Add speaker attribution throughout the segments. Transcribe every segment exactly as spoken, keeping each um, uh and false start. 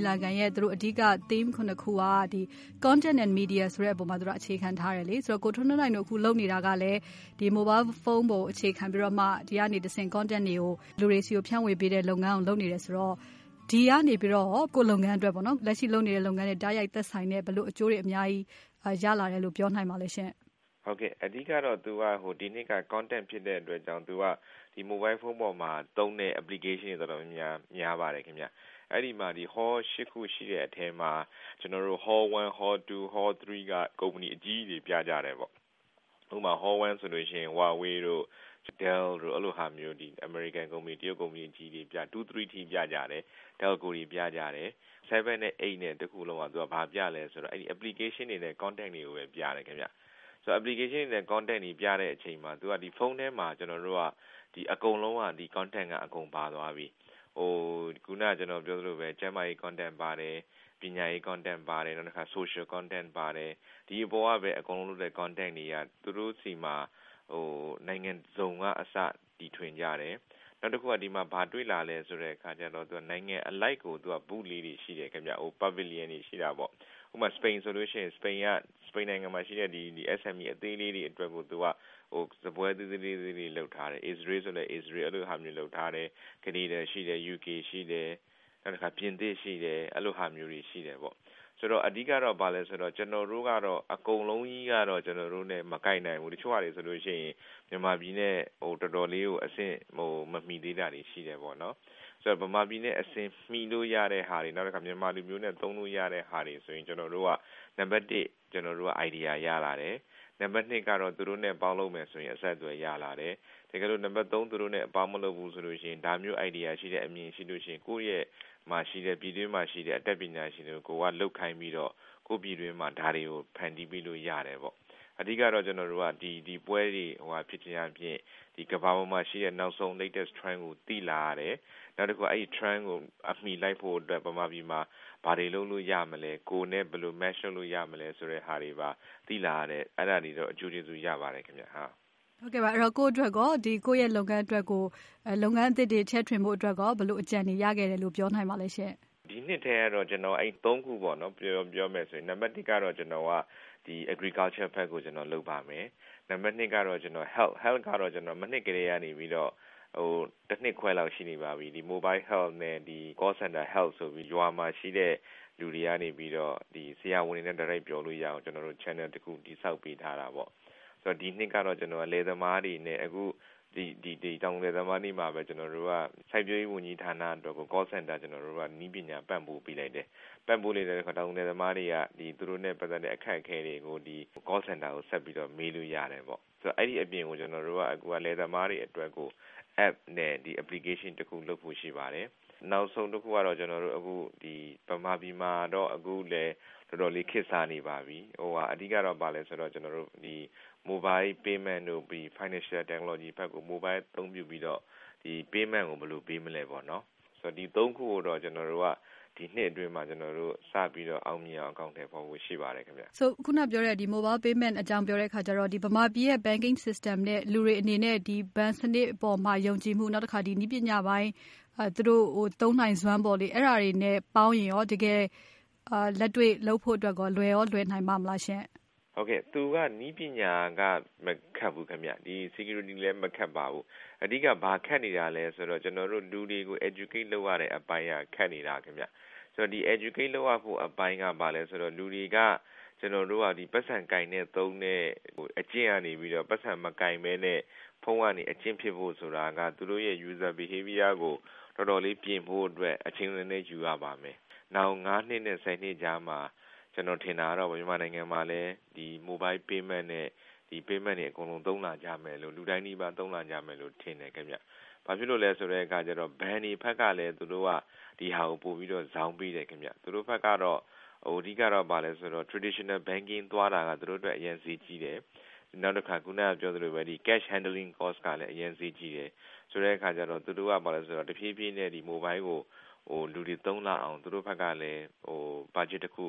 Speaker 1: လာခံရဲ့သူတို့အဓိက theme ခုနှစ်ခုကဒီ content and media ဆိုတဲ့အပေါ်မှာသူတို့အခြေခံထားတယ်လေဆိုတော့ကိုထွန်းထွန်းနိုင်တို့အခုလုပ်နေတာကလည်းဒီ mobile phone ပေါ်အခြေခံပြီးတော့မှဒီကနေတဆင့် content တွေကိုလူတွေစီကိုဖြန့်ဝေပေးတဲ့လုပ်ငန်းကိုလုပ်နေတယ်ဆိုတော့ဒီကနေပြီးတော့ကိုလုပ်ငန်းအတွက်ပေါ့နော်လက်ရှိလုပ်နေတဲ့လုပ်ငန်းတွေတားရိုက်သက်ဆိုင်တဲ့ဘလို့အကျိုးတွေအများကြီးရလာတယ်လို့ပြောနိုင်ပါလဲရှင်
Speaker 2: ဟုတ်ကဲ့အဓိကတော့သူကဟိုဒီနေ့က content ဖြစ်တဲ့အတွက်ကြောင့်သူကဒီ mobile phone ပေါ်မှာသုံးတဲ့ application တွေတော်တော်များများပါတယ်ခင်ဗျအဲ့ဒီမှာဒီ hall ၈ခုရှိတဲ့အထဲမှာကျွန်တော်တို့ hall one hall two hall three က company အကြီးကြီးပြကြတယ်ပေါ့ဥပမာ hall one ဆိုလို့ရှိရင် Huawei တို့ Dell တို့အဲ့လိုဟာမျိုးဒီ American company တရုတ် company အကြီးကြီးပြtwo three ထိပြကြတယ် Telco တွေပြကြတယ်sevenနဲ့eightနဲ့တခုလုံးကသူကဘာပြလဲဆိုတော့အဲ့ဒီ application တွေနဲ့ content တွေကိုပဲပြတယ်ခင်ဗျဆိုတော့ application နဲ့ content တွေပြတဲ့အချိန်မှာသူကဒီဖုန်းထဲမှာကျွန်တော်တို့ကဒီအကုန်လုံးကဒီ content ကအကုန်ပါသွားပြီဟိုခုနကကျွန်တော်ပြောသလိုပဲကျမ်းမာရေး content ပါတယ်ပညာရေး content ပါတယ်နောက်တစ်ခါ social content ပါတယ်ဒီအပေါ်ကပဲအကုန်လုံးလုပ်တဲ့ content တွေကသူတို့စီမှာဟိုနိုင်ငံစုံကအစတီထွင်ကြတယ်နောက်တစ်ခုကဒီမှာဘာတွေ့လာလဲဆိုတဲ့အခါကျတော့သူကနိုင်ငံအလိုက်ကိုသူကဘူးလေးတွေရှိတယ်ခင်ဗျဟို pavilion တွေရှိတာပေါ့ဥပမာ Spain ဆိုလို့ရှိရင် Spain က Spain နိုင်ငံမှာရှိတဲ့ဒီဒီ S M E အသေးလေးတွေအတွက်ကိုသူကဟိုစပွဲသေးသေးလေးတွေလောက်ထားတယ် Israel ဆိုလည်း Israel အဲ့လိုဟာမျိုးလောက်ထားတယ် Canada ရှိတယ် U K ရှိတယ်နောက်တစ်ခါပြင်သစ်ရှိတယ်အဲ့လိုဟာမျိုးတွေရှိတယ်ပေါ့ဆိုတော့အဓိကတော့ဗာလဲဆိုတော့ကျွန်တော်တို့ကတော့အကုန်လုံးကြီးကတော့ကျွန်တော်တို့ ਨੇ မကိုက်နိုင်ဘူးတချို့ဟာတွေဆိုလို့ရှိရင်မြန်မာပြည်နဲ့ဟိုတော်တော်လေးကိုအဆင့်ဟိုမမီသေးတာတွေရှိတယ်ပေါ့နော်ဆိုတော့ဗမာပြည်နဲ့အဆင့်မီလို့ရတဲ့ဟာတွေနောက်တစ်ခါမြန်မာလူမျိုးနဲ့သုံးလို့ရတဲ့ဟာတွေဆိုရင်ကျွန်တော်တို့ကနံပါတ်oneကျွန်တော်တို့က idea ရလာတယ်နံပါတ်twoကတော့သူတို့နဲ့ပေါင်းလုပ်မယ်ဆိုရင်အဆက်အသွယ်ရလာတယ်တကယ်လို့နံပါတ်threeသူတို့နဲ့အပေါင်းမလုပ်ဘူးဆိုလို့ရှိရင်ဒါမျိုး idea ရှိတဲ့အမြင်ရှိလို့ရှိရင်ကိုယ့်ရဲ့မှာရှိတဲ့ပြည်တွင်းမှာရှိတဲ့အတတ်ပညာရှင်တွေကိုကလုတ်ခိုင်းပြီးတော့ကိုပြည်တွင်းမှာဒါတွေကိုဖန်တီးပြီးလို့ရတယ်ပေါ့အဓိကတော့ကျွန်တော်တို့ကဒီဒီပွဲတွေဟိုဟာဖြစ်ခြင်းအပြင်ဒီကမ္ဘာပေါ်မှာရှိတဲ့နောက်ဆုံး latest trend ကိုသိလာရတယ်နောက်တစ်ခုအဲ့ဒီ trend ကိုအမှီလိုက်ဖို့အတွက်ပမာပြည်မှာဘာတွေလုပ်လို့ရမလဲကိုယ်နဲ့ဘယ်လို match လုပ်လို့ရမလဲဆိုတဲ့ဟာတွေပါသိလာရတယ်အဲ့ဒါတွေတော့အကျိုးကျေးဇူးရပါတယ်ခင်ဗျဟာ
Speaker 1: ဟုတ်ကဲ့ပါအဲ့တော့ကိုယ့်အတွက်ကောဒီကိုယ့်ရဲ့လုပ်ငန်းအတွက်ကိုလုပ်ငန်းအသစ်တွေချဲ့ထွင်ဖို့အတွက်ကောဘယ်လိုအကြံတွေရခဲ့တယ်လို့ပြောနိုင်ပါလဲရှင်
Speaker 2: ဒီနှစ်ထဲကတော့ကျွန်တော်အဲ့threeခုပေါ့နော်ပြောပြောမယ်ဆိုရင်နံပါတ်oneကတော့ကျွန်တော်ကဒီ agriculture ဘက်ကိုကျွန်တော်လုပ်ပါမယ်နံပါတ်twoကတော့ကျွန်တော် health health ကတော့ကျွန်တော်မနှစ်ကလေးကနေပြီးတော့ဟိုတစ်နှစ်ခွဲလောက်ရှိနေပါပြီဒီ mobile health နဲ့ဒီ call center health ဆိုပြီးရွာမှာရှိတဲ့လူတွေကနေပြီးတော့ဒီဆရာဝန်တွေနဲ့ direct ပြောလို့ရအောင်ကျွန်တော်တို့ channel တစ်ခုတည်ဆောက်ပေးထားတာပေါ့ဆိုတော့ဒီနှစ်ကတော့ကျွန်တော်လယ်သမားတွေနဲ့အခုဒီဒီဒီတောင်လယ်သမားတွေမှာပဲကျွန်တော်တို့ကစိုက်ပျိုးရေးဝန်ကြီးဌာနအတွက်ကို call center ကျွန်တော်တို့ကနီးပညာပံ့ပိုးပေးလိုက်တယ်ပံ့ပိုးလိုက်တဲ့အခါတောင်လယ်သမားတွေကဒီသူတို့နဲ့ပတ်သက်တဲ့အခက်အခဲတွေကိုဒီ call center ကိုဆက်ပြီးတော့မေးလို့ရတယ်ပေါ့ဆိုတော့အဲ့ဒီအပြင်ကိုကျွန်တော်တို့ကအခုကလယ်သမားတွေအတွက်ကို app နဲ့ဒီ application တစ်ခုလုပ်ဖို့ရှိပါတယ်နောက်ဆုံးတစ်ခုကတော့ကျွန်တော်တို့အခုဒီပမာပြည်မှာတော့အခုလည်းတော်တော်လေးခေတ်စားနေပါပြီဟိုဟာအဓိကတော့ဗာလဲဆိုတော့ကျွန်တော်တို့ဒီ mobile payment တို့ပြီး financial technology ဘက်ကို mobile အသုံးပြုပြီးတော့ဒီ payment ကိုဘယ်လိုပေးမလဲပေါ့နော်ဆိုတော့ဒီthreeခုကိုတော့ကျွန်တော်တို့ကဒီနှစ်အတွင်းမှာကျွန်တော်တို့စပြီးတော့အောင်မြင်အောင်အကောင့်ထဲပေါ်ဖို့ရှိပါတယ်ခင်ဗျ
Speaker 1: ။ So ခုနပြောတဲ့ဒီ mobile payment အကြောင်းပြောတဲ့အခါကျတော့ဒီဗမာပြည်ရဲ့ banking system နဲ့လူတွေအနေနဲ့ဒီ bank စနစ်အပေါ်မှာယုံကြည်မှုနောက်တစ်ခါဒီနည်းပညာပိုင်းအဲသူတို့ဟိုသုံးနိုင်စွမ်းပေါ်လေအဲ့ဒါတွေနဲ့ပေါင်းရင်ရောတကယ်အာလက်တွေ့လုပ်ဖို့အတွက်ကောလွယ်ရောလွယ်နိုင်ပါမလားရှင်
Speaker 2: ။ဟုတ်ကဲ့သူကနီးပညာကမခက်ဘူးခင်ဗျဒီ security လည်းမခက်ပါဘူးအဓိကဘာခက်နေတာလဲဆိုတော့ကျွန်တော်တို့လူတွေကို educate လုပ်ရတဲ့အပိုင်းကခက်နေတာခင်ဗျဆိုတော့ဒီ educate လုပ်ရဖို့အပိုင်းကဘာလဲဆိုတော့လူတွေကကျွန်တော်တို့ကဒီပတ်စံကင်နဲ့သုံးတဲ့ဟိုအကျင့်ကနေပြီးတော့ပတ်စံမကင်မဲနဲ့ဖုန်းကနေအကျင့်ဖြစ်ဖို့ဆိုတာကသူတို့ရဲ့ user behavior ကိုတော်တော်လေးပြင်ဖို့အတွက်အချိန်လေးနဲ့ယူရပါမယ်နောက်fiveနှစ်နဲ့tenနှစ်ကြာမှကျွန်တော်ထင်တာတော့မြန်မာနိုင်ငံမှာလည်းဒီ mobile payment နဲ့ဒီ payment တွေအကုန်လုံးသုံးလာကြမယ်လို့လူတိုင်းဒီပါသုံးလာကြမယ်လို့ထင်တယ်ခင်ဗျ။ဘာဖြစ်လို့လဲဆိုတဲ့အခါကျတော့ ban တွေဖက်ကလည်းသူတို့ကဒီဟာကိုပို့ပြီးတော့ဇောင်းပေးတယ်ခင်ဗျ။သူတို့ဖက်ကတော့ဟိုအဓိကတော့ဗာလဲဆိုတော့ traditional banking သွားတာကသူတို့အတွက်အရင်ဈေးကြီးတယ်။နောက်တစ်ခါခုနကပြောသလိုပဲဒီ cash handling cost ကလည်းအရင်ဈေးကြီးတယ်။ဆိုတဲ့အခါကျတော့သူတို့ကဗာလဲဆိုတော့တဖြည်းဖြည်းနဲ့ဒီ mobile ကိုဟိုလူတွေသုံးလာအောင်သူတို့ဖက်ကလည်းဟို budget တစ်ခု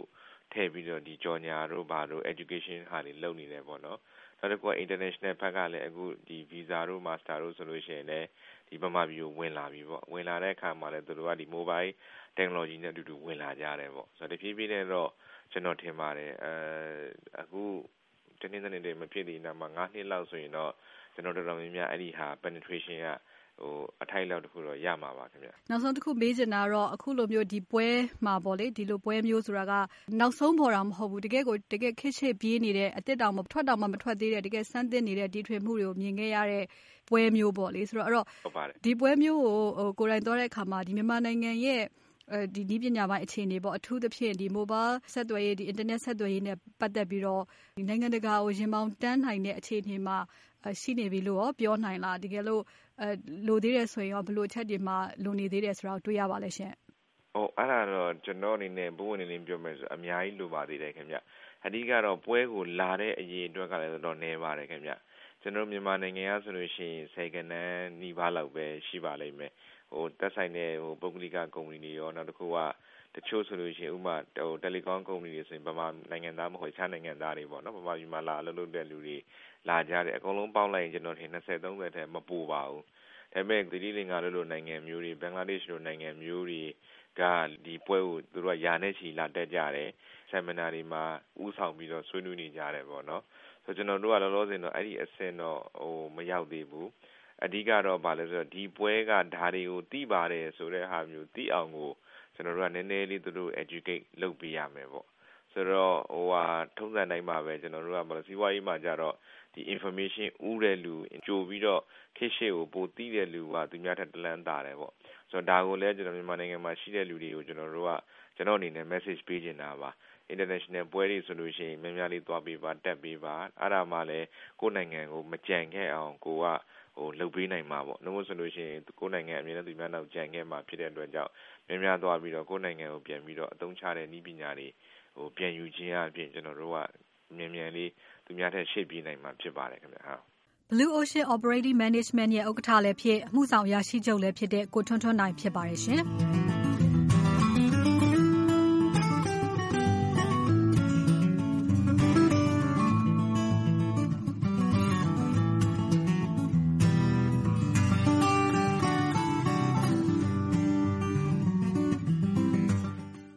Speaker 2: ထည့်ပြီးတော့ဒီကြော်ညာတို့ဘာတို့ education ဟာတွေလုပ်နေတယ်ပေါ့နော်နောက်တစ်ခုက international ဘက်ကလည်းအခုဒီ visa တို့ master တို့ဆိုလို့ရှိရင်လည်းဒီဗမာပြည်ကိုဝင်လာပြီပေါ့ဝင်လာတဲ့အခါမှာလည်းသူတို့ကဒီ mobile technology နဲ့အတူတူဝင်လာကြတယ်ပေါ့ဆိုတော့တဖြည်းဖြည်းနဲ့တော့ကျွန်တော်ထင်ပါတယ်အဲအခုတနင်္ဂနွေနေ့မဖြစ်သေးတဲ့မှာ၅နှစ်လောက်ဆိုရင်တော့ကျွန်တော်တော်တော်များများအဲ့ဒီဟာ penetration ကဟိုအထိုက်လောက်တခုတော့ရမှာပါခင်ဗျ
Speaker 1: နောက်ဆုံးတစ်ခုမေးချင်တာတော့အခုလိုမျိုးဒီပွဲမှာပေါ့လေဒီလိုပွဲမျိုးဆိုတာကနောက်ဆုံးပေါ်တာမဟုတ်ဘူးတကယ်ကိုတကယ်ခစ်ချစ်ပြေးနေတဲ့အစ်စ်တောင်မထွက်တောင်မထွက်သေးတဲ့တကယ်စမ်းသစ်နေတဲ့ဒီထွေမှုတွေကိုမြင်ခဲ့ရတဲ့ပွဲမျိုးပေါ့လေဆိုတော့အဲ့တော့ဒီပွဲမျိုးကိုဟိုကိုယ်တိုင်သွားတဲ့အခါမှာဒီမြန်မာနိုင်ငံရဲ့အဲဒီဒီပညာပိုင်းအခြေအနေပေါ့အထူးသဖြင့်ဒီ mobile ဆက်သွယ်ရေးဒီ internet ဆက်သွယ်ရေးနဲ့ပတ်သက်ပြီးတော့ဒီနိုင်ငံတကာကိုရင်ပေါင်တန်းနိုင်တဲ့အခြေအနေမှာရှိနေပြီလို့ရောပြောနိုင်လားတကယ်လို့အဲလိုသေးတယ်ဆိုရင်ရောဘယ်လိုချက်တွေမှာလိုနေသေးတယ်ဆိုတာကိုတွေ့ရပါလဲရှင်
Speaker 2: ။ဟုတ်အဲ့ဒါတော့ကျွန်တော်အနေနဲ့ဘုံဝင်နေပြောမယ်ဆိုအများကြီးလိုပါသေးတယ်ခင်ဗျ။အဓိကတော့ပွဲကိုလာတဲ့အရေးအတွက်ကလည်းတော်တော်နည်းပါတယ်ခင်ဗျ။ကျွန်တော်မြန်မာနိုင်ငံကဆိုလို့ရှိရင်စေကနန်းနီးပါးလောက်ပဲရှိပါလိမ့်မယ်။ဟိုတက်ဆိုင်တဲ့ဟိုပုဂ္ဂလိကကုမ္ပဏီတွေရောနောက်တစ်ခုကတချို့ဆိုလို့ရှိရင်ဥမာဟိုတယ်လီကွန်ကုမ္ပဏီတွေဆိုရင်ဗမာနိုင်ငံသားမဟုတ်ခြားနိုင်ငံသားတွေပေါ့နော်ဗမာပြည်မှာလာအလုပ်လုပ်တဲ့လူတွေလာကြတယ်အကုန်လုံးပေါင်းလိုက်ရင်ကျွန်တော်ထင်20 30ထဲမပိုပါဘူးဒါပေမဲ့သီရိလင်္ကာလိုနိုင်ငံမျိုးတွေဘင်္ဂလားဒေ့ရှ်လိုနိုင်ငံမျိုးတွေကဒီပွဲကိုသူတို့ကယာနဲ့ချီလာတက်ကြတယ်ဆက်မနာတွေမှာဥဆောင်ပြီးတော့ဆွေးနွေးနေကြတယ်ပေါ့နော်ဆိုကျွန်တော်တို့ကလောလောဆယ်တော့အဲ့ဒီအဆင့်တော့ဟိုမရောက်သေးဘူးအဓိကတော့ဗာလဲဆိုတော့ဒီပွဲကဓာတွေကိုသိပါတယ်ဆိုတဲ့ဟာမျိုးသိအောင်ကိုကျွန်တော်တို့ကနည်းနည်းလေးသူတို့ educate လုပ်ပေးရမယ်ပေါ့ဆိုတော့ဟိုဟာထုံးစံတိုင်းမှာပဲကျွန်တော်တို့ကမလို့စီးပွားရေးမှာကြတော့ဒီ information ဥတဲ့လူကြိုပြီးတော့ခေတ်ရှေ့ကိုပိုသိတဲ့လူကသူများထက်တလန်းတာတယ်ပေါ့ဆိုတော့ဒါကိုလည်းကျွန်တော်မြန်မာနိုင်ငံမှာရှိတဲ့လူတွေကိုကျွန်တော်တို့ကကျွန်တော်အနေနဲ့ message ပေးချင်တာပါ international ပွဲတွေဆိုလို့ရှိရင်များများလေးသွားပေးပါတက်ပေးပါအဲ့ဒါမှလည်းကိုယ့်နိုင်ငံကိုမကြံခဲ့အောင်ကိုကဟိုလုပ်ပေးနိုင်မှာပေါ့နှုတ်ဆိုလို့ရှိရင်ကိုယ်နိုင်ငံအမြဲတမ်းသူများနောက်ကြံခဲ့မှာဖြစ်တဲ့အတွက်ကြောင့်များများသွားပြီးတော့ကိုယ်နိုင်ငံကိုပြန်ပြီးတော့အသုံးချတဲ့နည်းပညာတွေဟိုပြန်ယူခြင်းအပြင်ကျွန်တော်တို့ကမြန်မြန်လေးသူများထက်ရှေ့ပြေးနိုင်မှာဖြစ်ပါတယ်ခင်ဗျာ
Speaker 1: Blue Ocean Operating Management ရဲ့ဥက္ကဋ္ဌလည်းဖြစ်အမှုဆောင်အရာရှိချုပ်လည်းဖြစ်တဲ့ကိုထွန်းထွန်းနိုင်ဖြစ်ပါတယ်ရှင်